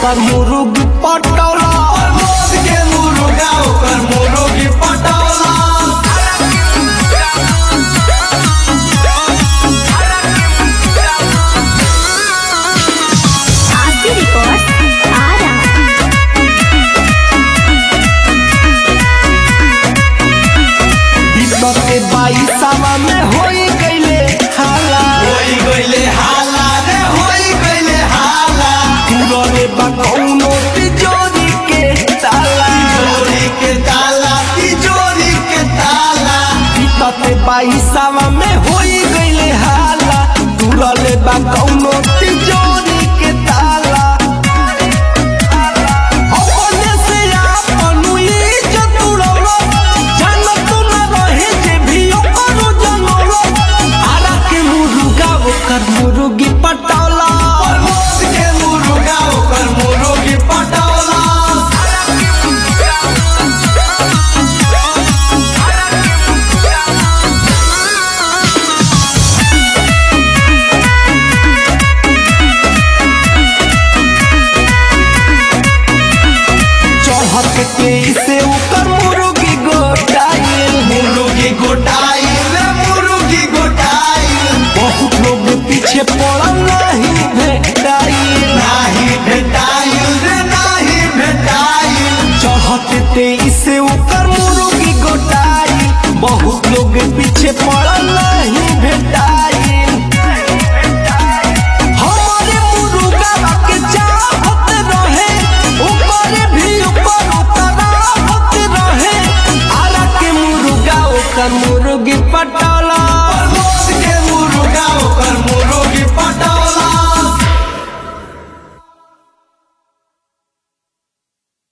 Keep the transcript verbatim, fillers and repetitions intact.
ओकर मुर्गी पटौला प्रमोद के मुर्गा ओकर मुर्गी पटौला। आरती रिकॉर्ड्स आरा। बीते बाईसावा में होई गईले हाला होई गईले हाला रे होई गईले हाला। पूरे बकौनो तिजोरी के ताला तिजोरी के ताला तिजोरी के ताला। बीते बाईसावा में होई गईले हाला पूरे बकौनो तिजोरी के ताला। अपने से आपन इज्जत उड़ौला जानत न रहे जे भी ओकर जनौला। आरा के मुर्गा ओकर मुर्गी पटौला प्रमोद के मुर्गा ओकर मुर्गी पटौला। चढ़त के से ओकर मुर्गी गोटाइल मुर्गी गोटाई रे मुर्गी गोटाई। बहुत लोग पीछे पड़ल नहीं भेटाइल नाही भेटाई रे नाही भेटाई। चढ़त ते से ओकर मुर्गी गोटाइल बहुत लोग पीछे पड़ल नहीं भेटाइल। हमारे मुर्गा के चाहत रहे ऊपर भी ऊपर उतरा होते रहे। आरा के मुर्गा ओकर मुर्गी पटा